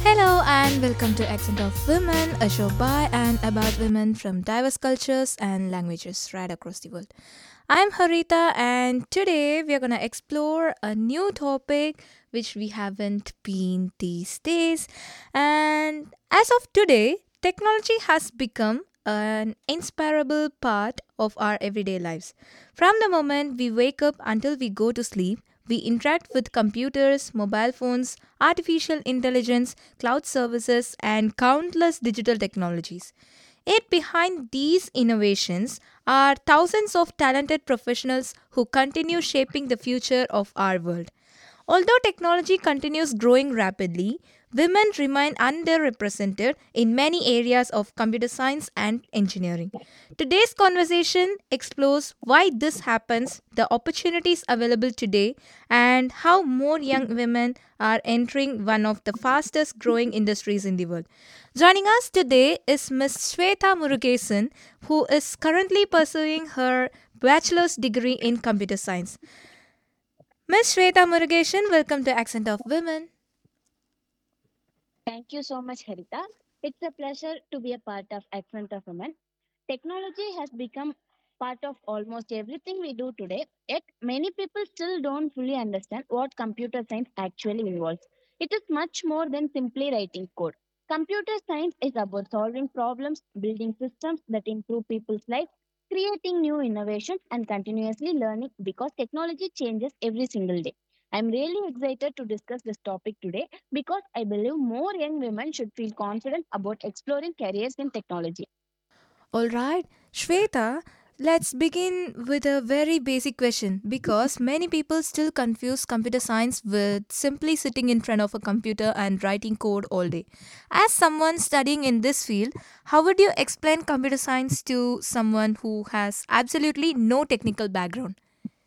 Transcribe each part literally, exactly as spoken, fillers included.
Hello and welcome to Accent of Women, a show by and about women from diverse cultures and languages right across the world. I'm Harita and today we are going to explore a new topic which we haven't been these days. And as of today, technology has become an inseparable part of our everyday lives. From the moment we wake up until we go to sleep, we interact with computers, mobile phones, artificial intelligence, cloud services, and countless digital technologies. Yet, behind these innovations are thousands of talented professionals who continue shaping the future of our world. Although technology continues growing rapidly, women remain underrepresented in many areas of computer science and engineering. Today's conversation explores why this happens, the opportunities available today, and how more young women are entering one of the fastest growing industries in the world. Joining us today is Miss Shweta Murugesan, who is currently pursuing her bachelor's degree in computer science. Miss Shweta Murugesan, welcome to Accent of Women. Thank you so much, Harita. It's a pleasure to be a part of Accent of Women. Technology has become part of almost everything we do today, yet many people still don't fully understand what computer science actually involves. It is much more than simply writing code. Computer science is about solving problems, building systems that improve people's lives, creating new innovations, and continuously learning because technology changes every single day. I'm really excited to discuss this topic today because I believe more young women should feel confident about exploring careers in technology. All right, Shweta, let's begin with a very basic question because many people still confuse computer science with simply sitting in front of a computer and writing code all day. As someone studying in this field, how would you explain computer science to someone who has absolutely no technical background?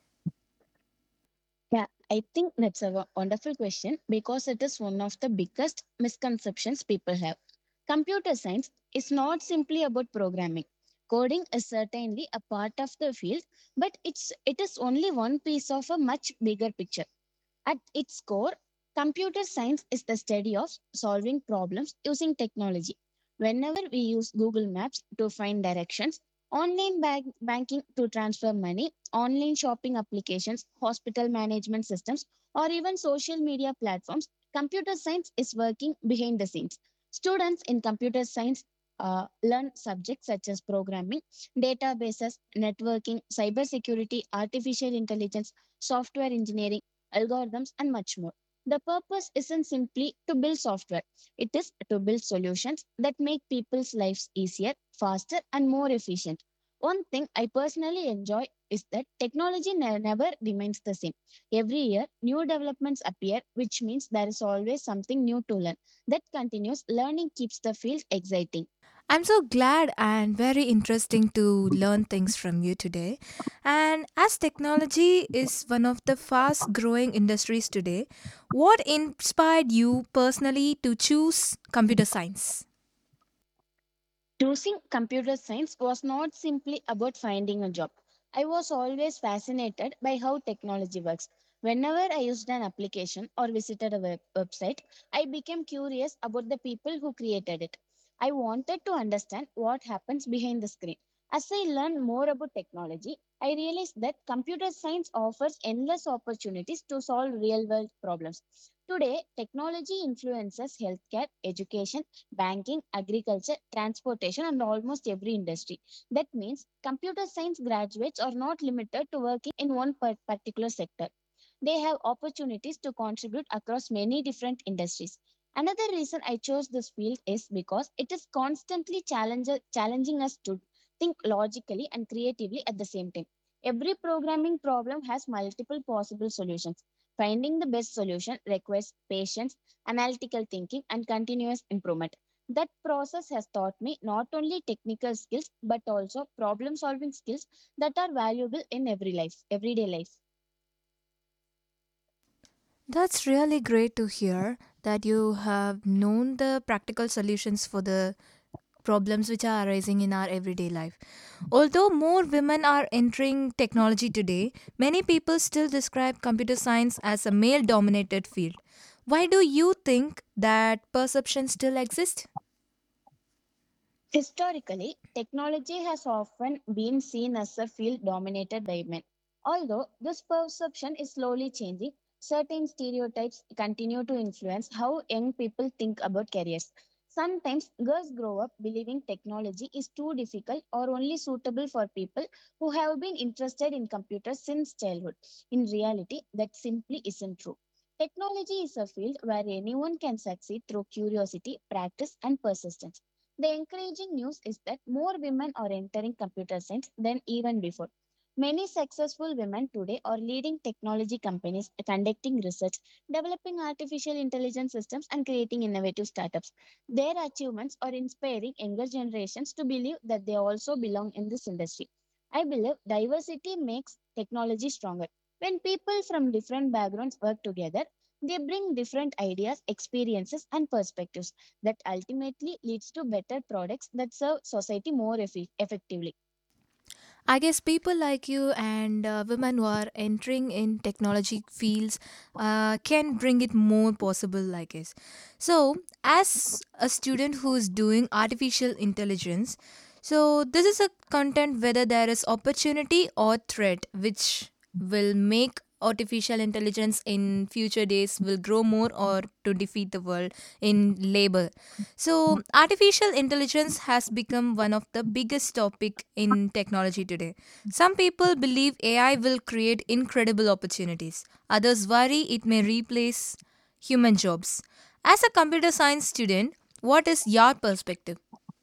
Yeah, I think that's a wo- wonderful question because it is one of the biggest misconceptions people have. Computer science is not simply about programming. Coding is certainly a part of the field, but it's it is only one piece of a much bigger picture. At its core, computer science is the study of solving problems using technology. Whenever we use Google Maps to find directions, online bank- banking to transfer money, online shopping applications, hospital management systems, or even social media platforms, computer science is working behind the scenes. Students in computer science uh, learn subjects such as programming, databases, networking, cybersecurity, artificial intelligence, software engineering, algorithms, and much more. The purpose isn't simply to build software, it is to build solutions that make people's lives easier, faster, and more efficient. One thing I personally enjoy is that technology ne- never remains the same. Every year, new developments appear, which means there is always something new to learn. That continuous learning keeps the field exciting. I'm so glad and very interesting to learn things from you today. And as technology is one of the fast growing industries today, what inspired you personally to choose computer science? Choosing computer science was not simply about finding a job. I was always fascinated by how technology works. Whenever I used an application or visited a web- website, I became curious about the people who created it. I wanted to understand what happens behind the screen. As I learned more about technology, I realized that computer science offers endless opportunities to solve real world problems. Today, technology influences healthcare, education, banking, agriculture, transportation, and almost every industry. That means computer science graduates are not limited to working in one par- particular sector. They have opportunities to contribute across many different industries. Another reason I chose this field is because it is constantly challenge- challenging us to think logically and creatively at the same time. Every programming problem has multiple possible solutions. Finding the best solution requires patience, analytical thinking, and continuous improvement. That process has taught me not only technical skills but also problem solving skills that are valuable in every life, everyday life. That's really great to hear that you have known the practical solutions for the problems which are arising in our everyday life. Although more women are entering technology today, many people still describe computer science as a male dominated field. Why do you think that perception still exists? Historically, technology has often been seen as a field dominated by men. Although this perception is slowly changing, certain stereotypes continue to influence how young people think about careers. Sometimes girls grow up believing technology is too difficult or only suitable for people who have been interested in computers since childhood. In reality, that simply isn't true. Technology is a field where anyone can succeed through curiosity, practice, and persistence. The encouraging news is that more women are entering computer science than even before. Many successful women today are leading technology companies, conducting research, developing artificial intelligence systems, and creating innovative startups. Their achievements are inspiring younger generations to believe that they also belong in this industry. I believe diversity makes technology stronger. When people from different backgrounds work together, they bring different ideas, experiences, and perspectives that ultimately leads to better products that serve society more effi- effectively. I guess people like you and uh, women who are entering in technology fields uh, can bring it more possible, I guess. So, as a student who is doing artificial intelligence, so this is a content whether there is opportunity or threat, which will make artificial intelligence in future days will grow more or to defeat the world in labor. So, artificial intelligence has become one of the biggest topic in technology today. Some people believe A I will create incredible opportunities. Others worry it may replace human jobs. As a computer science student, what is your perspective?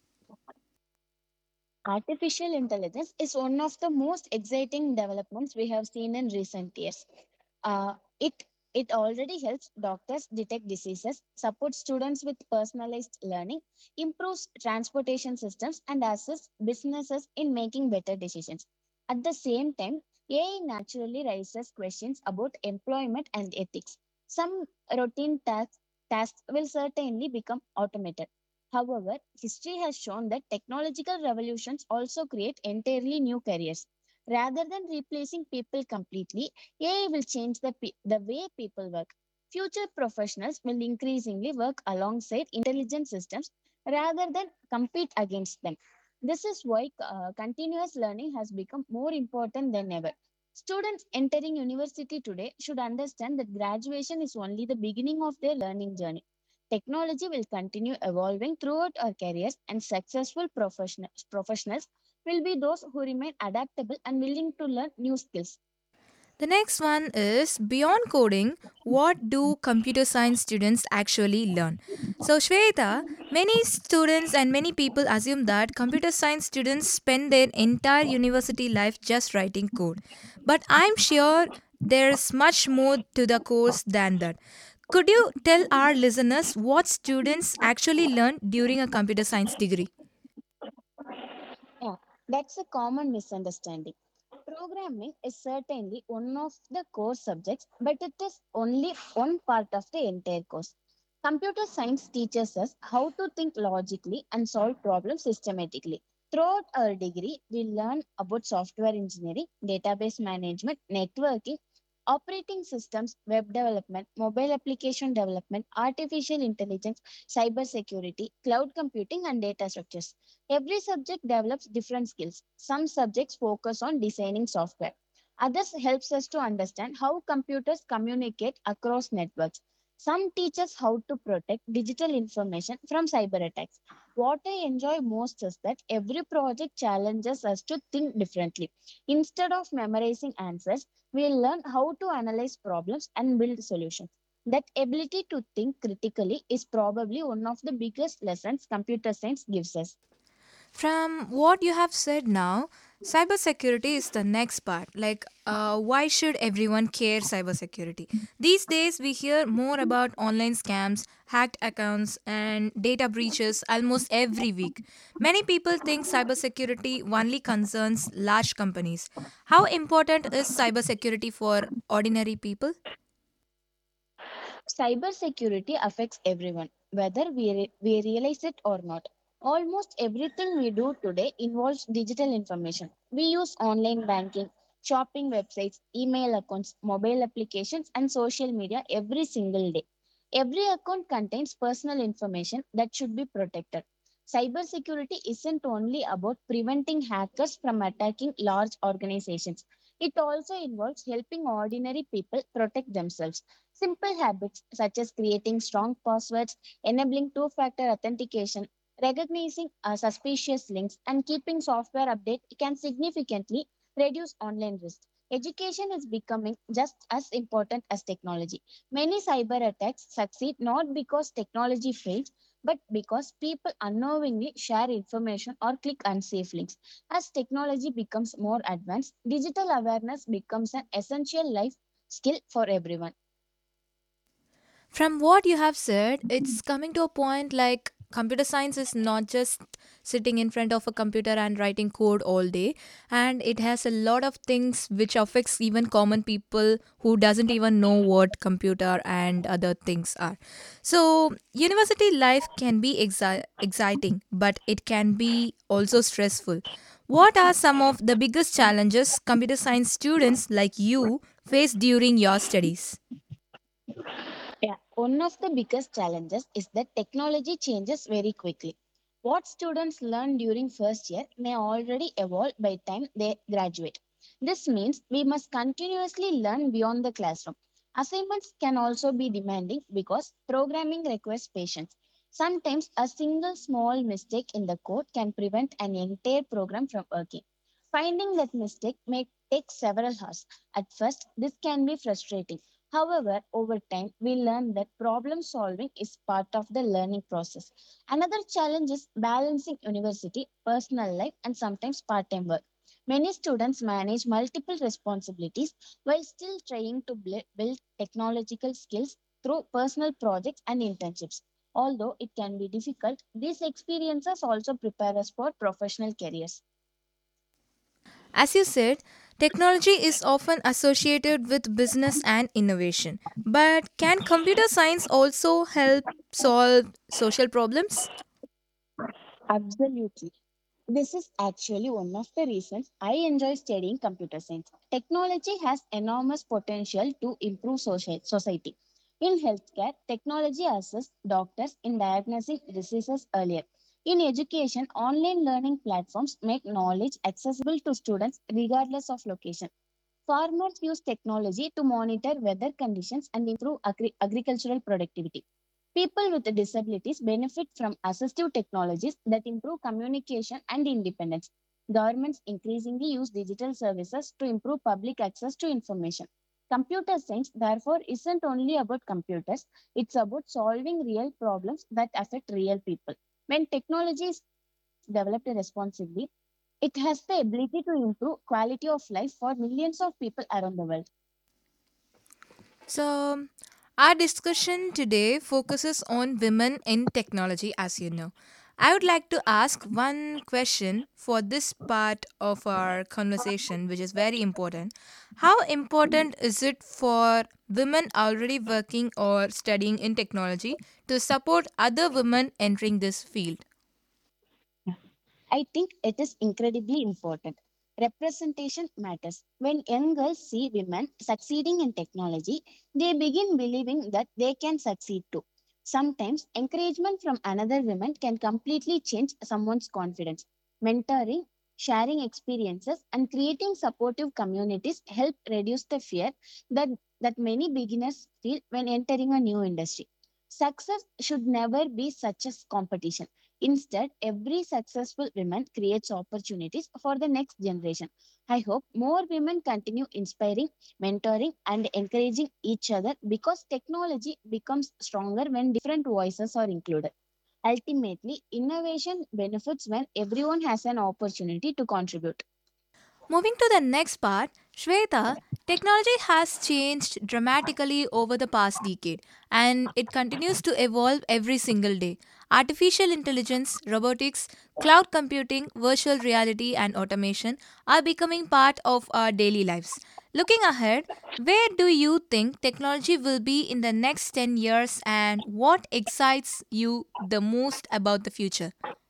Artificial intelligence is one of the most exciting developments we have seen in recent years. Uh, it it already helps doctors detect diseases, supports students with personalized learning, improves transportation systems, and assists businesses in making better decisions. At the same time, A I naturally raises questions about employment and ethics. Some routine tasks tasks will certainly become automated. However, history has shown that technological revolutions also create entirely new careers. Rather than replacing people completely, A I will change the, pe- the way people work. Future professionals will increasingly work alongside intelligent systems rather than compete against them. This is why uh, continuous learning has become more important than ever. Students entering university today should understand that graduation is only the beginning of their learning journey. Technology will continue evolving throughout our careers, and successful professionals, professionals will be those who remain adaptable and willing to learn new skills. The next one is beyond coding, what do computer science students actually learn? So, Shweta, many students and many people assume that computer science students spend their entire university life just writing code. But I'm sure there's much more to the course than that. Could you tell our listeners what students actually learn during a computer science degree? Yeah, that's a common misunderstanding. Programming is certainly one of the core subjects, but it is only one part of the entire course. Computer science teaches us how to think logically and solve problems systematically. Throughout our degree, we learn about software engineering, database management, networking, operating systems, web development, mobile application development, artificial intelligence, cybersecurity, cloud computing, and data structures. Every subject develops different skills. Some subjects focus on designing software. Others helps us to understand how computers communicate across networks. Some teach us how to protect digital information from cyber attacks. What I enjoy most is that every project challenges us to think differently. Instead of memorizing answers, we learn how to analyze problems and build solutions. That ability to think critically is probably one of the biggest lessons computer science gives us. From what you have said now, cybersecurity is the next part. Like, uh, why should everyone care cybersecurity? These days, we hear more about online scams, hacked accounts, and data breaches almost every week. Many people think cybersecurity only concerns large companies. How important is cybersecurity for ordinary people? Cybersecurity affects everyone, whether we, re- we realize it or not. Almost everything we do today involves digital information. We use online banking, shopping websites, email accounts, mobile applications, and social media every single day. Every account contains personal information that should be protected. Cybersecurity isn't only about preventing hackers from attacking large organizations. It also involves helping ordinary people protect themselves. Simple habits such as creating strong passwords, enabling two factor authentication, recognizing uh, suspicious links, and keeping software update can significantly reduce online risk. Education is becoming just as important as technology. Many cyber attacks succeed not because technology fails, but because people unknowingly share information or click unsafe links. As technology becomes more advanced, digital awareness becomes an essential life skill for everyone. From what you have said, it's coming to a point like computer science is not just sitting in front of a computer and writing code all day, and it has a lot of things which affects even common people who doesn't even know what computer and other things are. So university life can be exi- exciting, but it can be also stressful. What are some of the biggest challenges computer science students like you face during your studies? Yeah, one of the biggest challenges is that technology changes very quickly. What students learn during first year may already evolve by time they graduate. This means we must continuously learn beyond the classroom. Assignments can also be demanding because programming requires patience. Sometimes a single small mistake in the code can prevent an entire program from working. Finding that mistake may take several hours. At first, this can be frustrating. However, over time, we learn that problem solving is part of the learning process. Another challenge is balancing university, personal life, and sometimes part time work. Many students manage multiple responsibilities while still trying to bl- build technological skills through personal projects and internships. Although it can be difficult, these experiences also prepare us for professional careers. As you said, technology is often associated with business and innovation. But can computer science also help solve social problems? Absolutely. This is actually one of the reasons I enjoy studying computer science. Technology has enormous potential to improve social, society. In healthcare, technology assists doctors in diagnosing diseases earlier. In education, online learning platforms make knowledge accessible to students regardless of location. Farmers use technology to monitor weather conditions and improve agri- agricultural productivity. People with disabilities benefit from assistive technologies that improve communication and independence. Governments increasingly use digital services to improve public access to information. Computer science, therefore, isn't only about computers, it's about solving real problems that affect real people. When technology is developed responsibly, it has the ability to improve quality of life for millions of people around the world. So, our discussion today focuses on women in technology, as you know. I would like to ask one question for this part of our conversation, which is very important. How important is it for women already working or studying in technology to support other women entering this field? I think it is incredibly important. Representation matters. When young girls see women succeeding in technology, they begin believing that they can succeed too. Sometimes encouragement from another woman can completely change someone's confidence. Mentoring, sharing experiences, and creating supportive communities help reduce the fear that, that many beginners feel when entering a new industry. Success should never be such a competition. Instead, every successful woman creates opportunities for the next generation. I hope more women continue inspiring, mentoring, and encouraging each other because technology becomes stronger when different voices are included. Ultimately, innovation benefits when everyone has an opportunity to contribute. Moving to the next part, Shweta, technology has changed dramatically over the past decade and it continues to evolve every single day. Artificial intelligence, robotics, cloud computing, virtual reality, and automation are becoming part of our daily lives. Looking ahead, where do you think technology will be in the next ten years and what excites you the most about the future?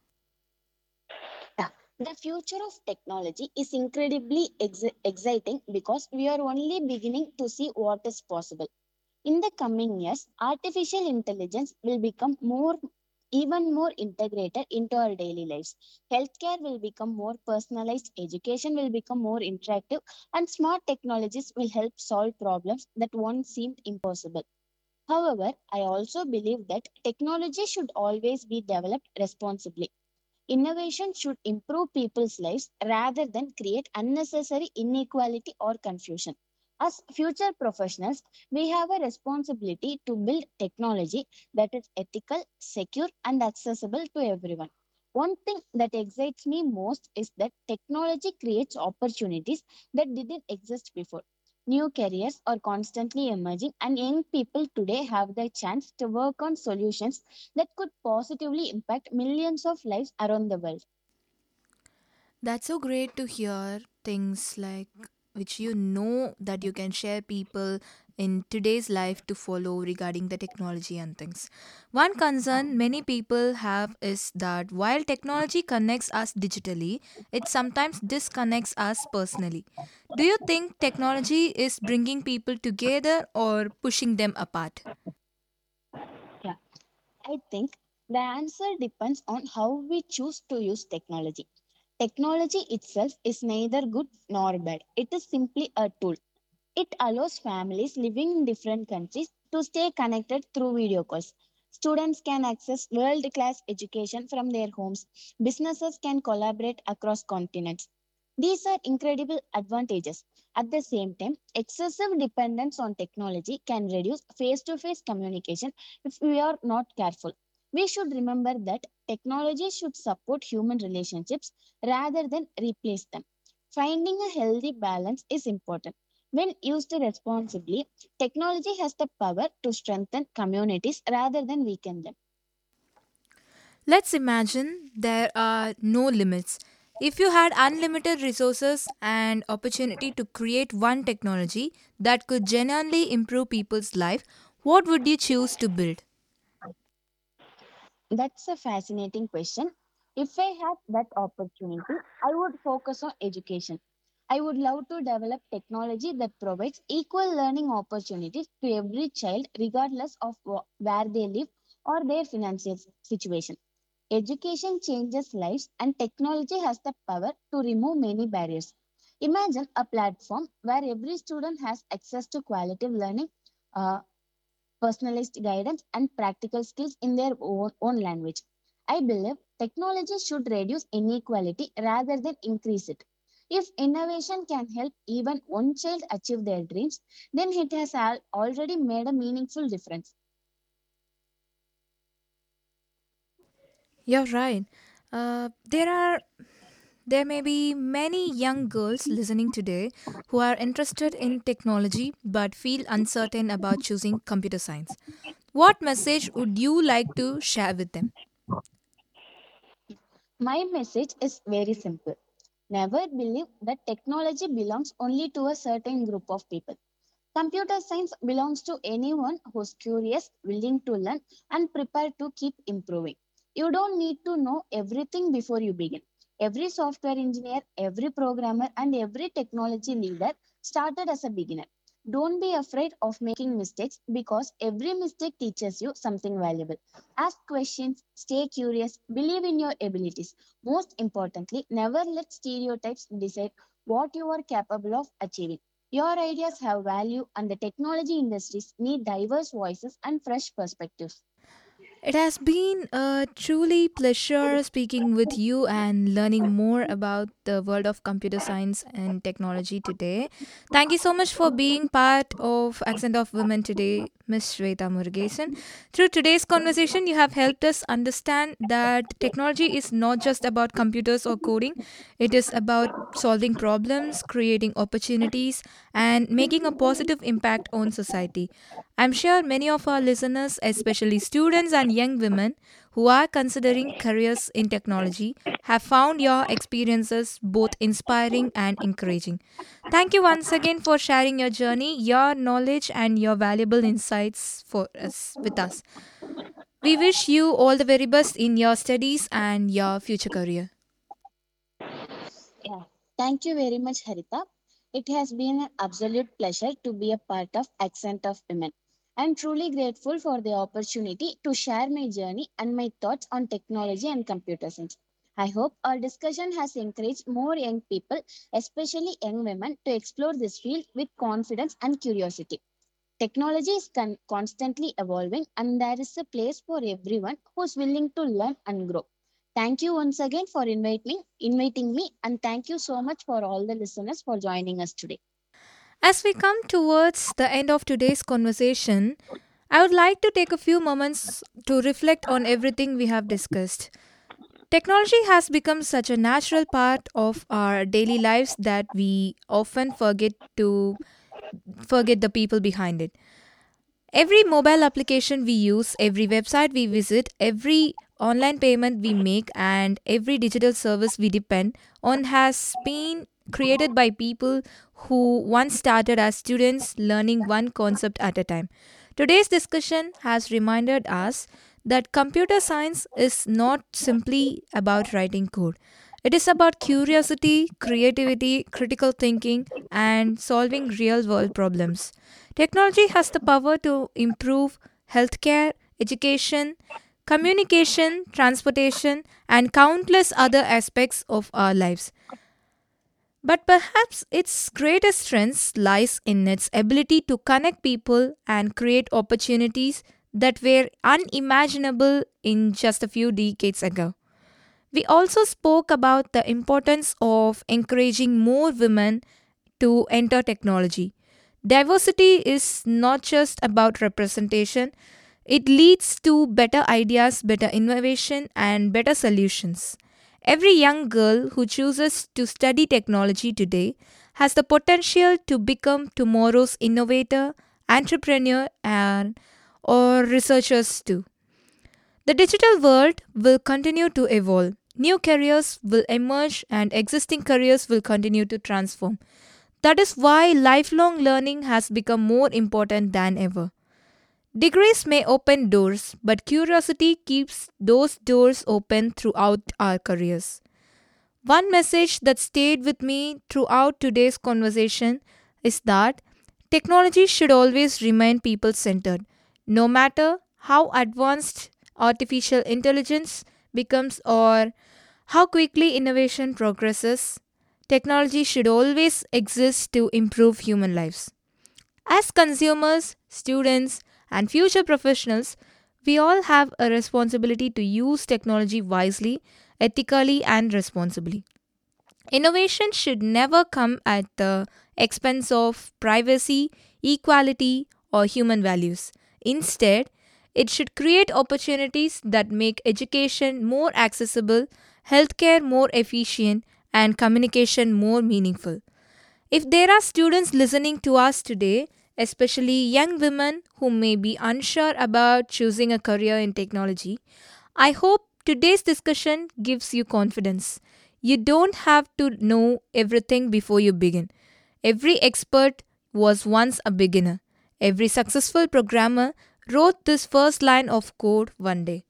Yeah. The future of technology is incredibly ex- exciting because we are only beginning to see what is possible. In the coming years, artificial intelligence will become more even more integrated into our daily lives. Healthcare will become more personalized, education will become more interactive, and smart technologies will help solve problems that once seemed impossible. However, I also believe that technology should always be developed responsibly. Innovation should improve people's lives rather than create unnecessary inequality or confusion. As future professionals, we have a responsibility to build technology that is ethical, secure, and accessible to everyone. One thing that excites me most is that technology creates opportunities that didn't exist before. New careers are constantly emerging, and young people today have the chance to work on solutions that could positively impact millions of lives around the world. That's so great to hear things like which you know that you can share people in today's life to follow regarding the technology and things. One concern many people have is that while technology connects us digitally, it sometimes disconnects us personally. Do you think technology is bringing people together or pushing them apart? Yeah, I think the answer depends on how we choose to use technology. Technology itself is neither good nor bad. It is simply a tool. It allows families living in different countries to stay connected through video calls. Students can access world class education from their homes. Businesses can collaborate across continents. These are incredible advantages. At the same time, excessive dependence on technology can reduce face to face communication if we are not careful. We should remember that technology should support human relationships rather than replace them. Finding a healthy balance is important. When used responsibly, technology has the power to strengthen communities rather than weaken them. Let's imagine there are no limits. If you had unlimited resources and opportunity to create one technology that could genuinely improve people's life, what would you choose to build? That's a fascinating question. If I had that opportunity, I would focus on education. I would love to develop technology that provides equal learning opportunities to every child, regardless of wh- where they live or their financial situation. Education changes lives, and technology has the power to remove many barriers. Imagine a platform where every student has access to quality learning, uh, personalized guidance, and practical skills in their own, own language. I believe technology should reduce inequality rather than increase it. If innovation can help even one child achieve their dreams, then it has al- already made a meaningful difference. You're right. Uh, there are there may be many young girls listening today who are interested in technology but feel uncertain about choosing computer science. What message would you like to share with them? My message is very simple. Never believe that technology belongs only to a certain group of people. Computer science belongs to anyone who's curious, willing to learn, and prepared to keep improving. You don't need to know everything before you begin. Every software engineer, every programmer, and every technology leader started as a beginner. Don't be afraid of making mistakes because every mistake teaches you something valuable. Ask questions, stay curious, believe in your abilities. Most importantly, never let stereotypes decide what you are capable of achieving. Your ideas have value, and the technology industries need diverse voices and fresh perspectives. It has been a truly pleasure speaking with you and learning more about the world of computer science and technology today. Thank you so much for being part of Accent of Women today, Miss Shweta Murugesan. Through today's conversation, you have helped us understand that technology is not just about computers or coding, it is about solving problems, creating opportunities, and making a positive impact on society. I'm sure many of our listeners, especially students and young women who are considering careers in technology, have found your experiences both inspiring and encouraging. Thank you once again for sharing your journey, your knowledge, and your valuable insights for us with us. We wish you all the very best in your studies and your future career. Yeah. Thank you very much, Harita. It has been an absolute pleasure to be a part of Accent of Women. I'm truly grateful for the opportunity to share my journey and my thoughts on technology and computer science. I hope our discussion has encouraged more young people, especially young women, to explore this field with confidence and curiosity. Technology is con- constantly evolving, and there is a place for everyone who's willing to learn and grow. Thank you once again for inviting, inviting me, and thank you so much for all the listeners for joining us today. As we come towards the end of today's conversation, I would like to take a few moments to reflect on everything we have discussed. Technology has become such a natural part of our daily lives that we often forget to forget the people behind it. Every mobile application we use, every website we visit, every online payment we make, and every digital service we depend on has been created by people who once started as students learning one concept at a time. Today's discussion has reminded us that computer science is not simply about writing code. It is about curiosity, creativity, critical thinking, and solving real world problems. Technology has the power to improve healthcare, education, communication, transportation, and countless other aspects of our lives. But perhaps its greatest strength lies in its ability to connect people and create opportunities that were unimaginable in just a few decades ago. We also spoke about the importance of encouraging more women to enter technology. Diversity is not just about representation, it leads to better ideas, better innovation, and better solutions. Every young girl who chooses to study technology today has the potential to become tomorrow's innovator, entrepreneur, and or researchers too. The digital world will continue to evolve. New careers will emerge and existing careers will continue to transform. That is why lifelong learning has become more important than ever. Degrees may open doors, but curiosity keeps those doors open throughout our careers. One message that stayed with me throughout today's conversation is that technology should always remain people centered. No matter how advanced artificial intelligence becomes or how quickly innovation progresses, technology should always exist to improve human lives. As consumers, students, and future professionals, we all have a responsibility to use technology wisely, ethically, and responsibly. Innovation should never come at the expense of privacy, equality, or human values. Instead, it should create opportunities that make education more accessible, healthcare more efficient, and communication more meaningful. If there are students listening to us today, especially young women who may be unsure about choosing a career in technology, I hope today's discussion gives you confidence. You don't have to know everything before you begin. Every expert was once a beginner. Every successful programmer wrote this first line of code one day.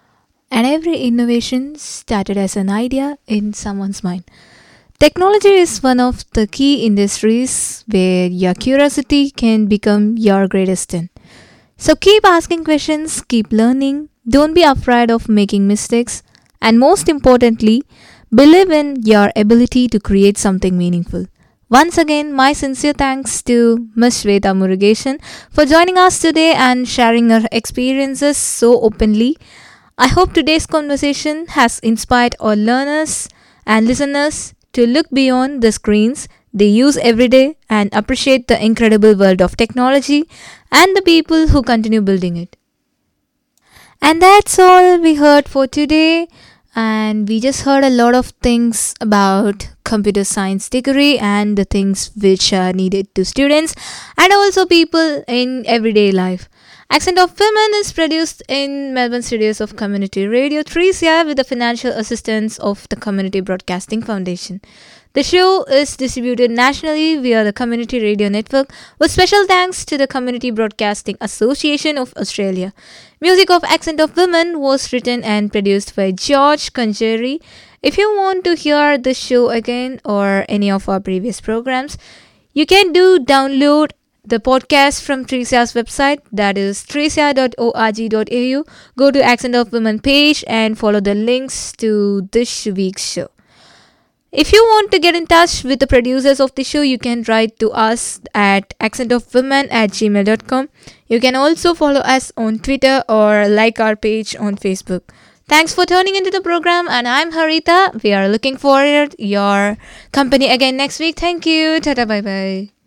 And every innovation started as an idea in someone's mind. Technology is one of the key industries where your curiosity can become your greatest strength. So keep asking questions, keep learning, don't be afraid of making mistakes, and most importantly, believe in your ability to create something meaningful. Once again, my sincere thanks to Miss Shweta Murugesan for joining us today and sharing her experiences so openly. I hope today's conversation has inspired our learners and listeners to look beyond the screens they use every day and appreciate the incredible world of technology and the people who continue building it. And that's all we heard for today. And we just heard a lot of things about computer science degree and the things which are needed to students and also people in everyday life. Accent of Women is produced in Melbourne studios of Community Radio three C R with the financial assistance of the Community Broadcasting Foundation. The show is distributed nationally via the Community Radio Network with special thanks to the Community Broadcasting Association of Australia. Music of Accent of Women was written and produced by George Conjeri. If you want to hear the show again or any of our previous programs, you can do download the podcast from Tresia's website, that is tresia dot org dot a u. Go to Accent of Women page and follow the links to this week's show. If you want to get in touch with the producers of the show, you can write to us at accentofwomen at gmail dot com. You can also follow us on Twitter or like our page on Facebook. Thanks for tuning into the program, and I'm Harita. We are looking forward your company again next week. Thank you. Tata bye bye.